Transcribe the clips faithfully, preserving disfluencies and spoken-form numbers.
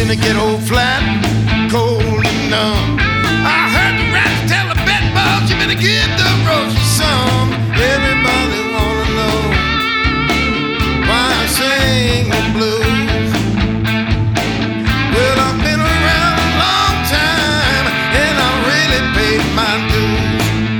in the ghetto flat, cold and numb. I heard the rats tell the bed bugs you better give the roses some. Everybody wanna know why I sing the blues. Well, I've been around a long time and I really paid my dues.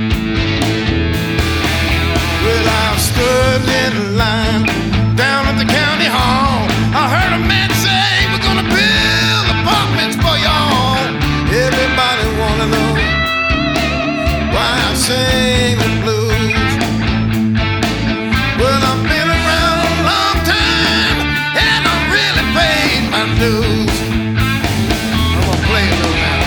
Well, I've stood in line down at the county hall. I heard a man say we're gonna build apartments for y'all. Everybody wanna know why I sing the blues. Well, I've been around a long time and I really paid my dues. I'm gonna play a little now.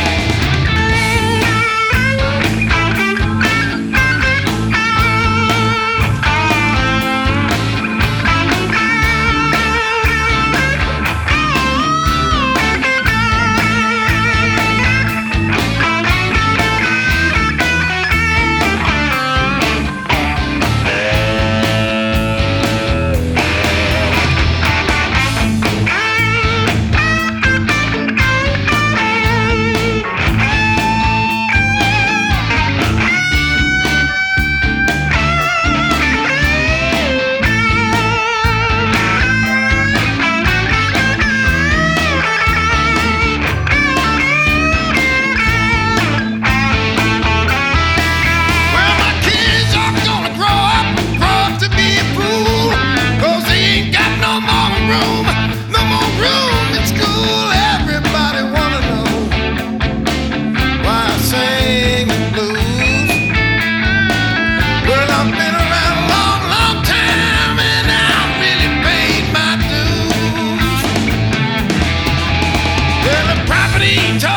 Property